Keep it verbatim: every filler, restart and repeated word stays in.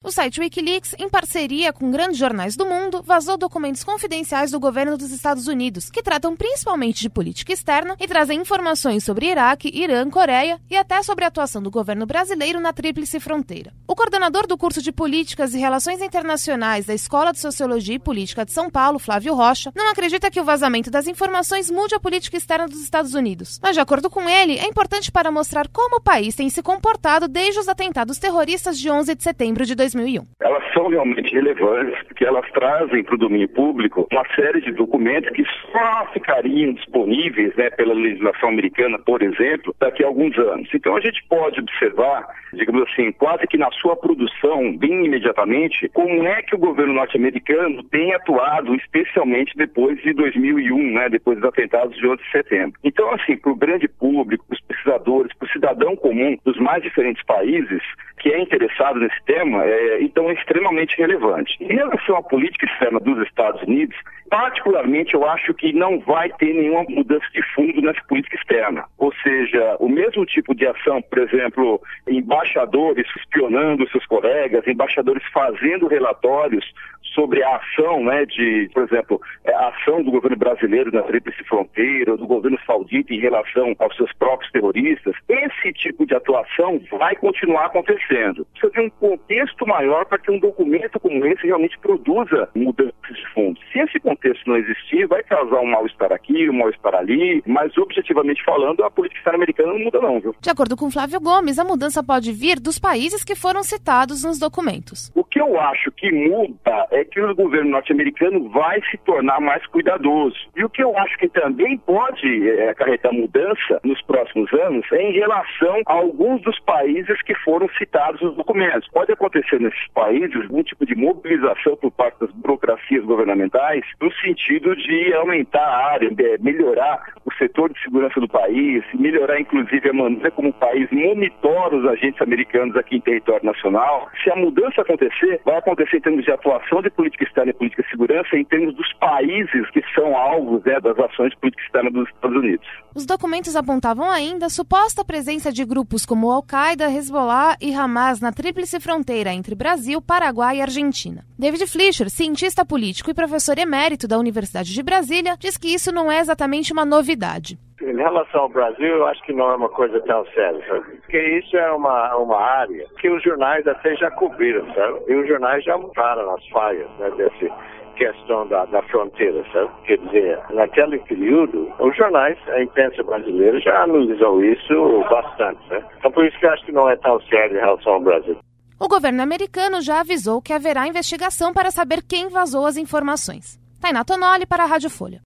O site Wikileaks, em parceria com grandes jornais do mundo, vazou documentos confidenciais do governo dos Estados Unidos, que tratam principalmente de política externa e trazem informações sobre Iraque, Irã, Coreia e até sobre a atuação do governo brasileiro na Tríplice Fronteira. O coordenador do curso de Políticas e Relações Internacionais da Escola de Sociologia e Política de São Paulo, Flávio Rocha, não acredita que o vazamento das informações mude a política externa dos Estados Unidos. Mas, de acordo com ele, é importante para mostrar como o país tem se comportado desde os atentados terroristas de onze de setembro de dois mil e um. Elas são realmente relevantes porque elas trazem para o domínio público uma série de documentos que só ficariam disponíveis, né, pela legislação americana, por exemplo, daqui a alguns anos. Então a gente pode observar, digamos assim, quase que na sua produção, bem imediatamente, como é que o governo norte-americano tem atuado, especialmente depois de dois mil e um, né, depois dos atentados de onze de setembro. Então, assim, para o grande público, para os pesquisadores, para o cidadão comum dos mais diferentes países que é interessado nesse tema, é, então é extremamente relevante. Em relação à política externa dos Estados Unidos, particularmente eu acho que não vai ter nenhuma mudança de fundo nessa política externa. Ou seja, o mesmo tipo de ação, por exemplo, embaixadores espionando seus colegas, embaixadores fazendo relatórios sobre a ação, né, de, por exemplo, a ação do governo brasileiro na Tríplice Fronteira, ou do governo saudita em relação aos seus próprios terroristas, esse tipo de atuação vai continuar acontecendo. Precisa de um contexto maior para que um documento como esse realmente produza mudanças de fundo. Se esse contexto não existir, vai causar um mal-estar aqui, um mal-estar ali, mas objetivamente falando, a política externa americana não muda não, viu? De acordo com Flávio Gomes, a mudança pode vir dos países que foram citados nos documentos. O que eu acho que muda é que o governo norte-americano vai se tornar mais cuidadoso. E o que eu acho que também pode é, acarretar mudança nos próximos anos é em relação a alguns dos países que foram citados nos documentos. Pode acontecer nesses países algum tipo de mobilização por parte das burocracias governamentais no sentido de aumentar a área, melhorar o setor de segurança do país, melhorar inclusive a maneira como o país monitora os agentes americanos aqui em território nacional. Se a mudança acontecer, vai acontecer em termos de atuação de política externa e política de segurança em termos dos países que são alvos, né, das ações de política externa dos Estados Unidos. Os documentos apontavam ainda a suposta presença de grupos como Al-Qaeda, Hezbollah e Hamas na Tríplice Fronteira entre Brasil, Paraguai e Argentina. David Fleischer, cientista político e professor emérito da Universidade de Brasília, diz que isso não é exatamente uma novidade. Em relação ao Brasil, eu acho que não é uma coisa tão séria, sabe? Porque isso é uma, uma área que os jornais até já cobriram, sabe? E os jornais já mostraram as falhas, né, dessa questão da, da fronteira, sabe? Quer dizer, naquele período, os jornais, a imprensa brasileira já analisou isso bastante, né? Então por isso que eu acho que não é tão sério em relação ao Brasil. O governo americano já avisou que haverá investigação para saber quem vazou as informações. Tainá Tonoli para a Rádio Folha.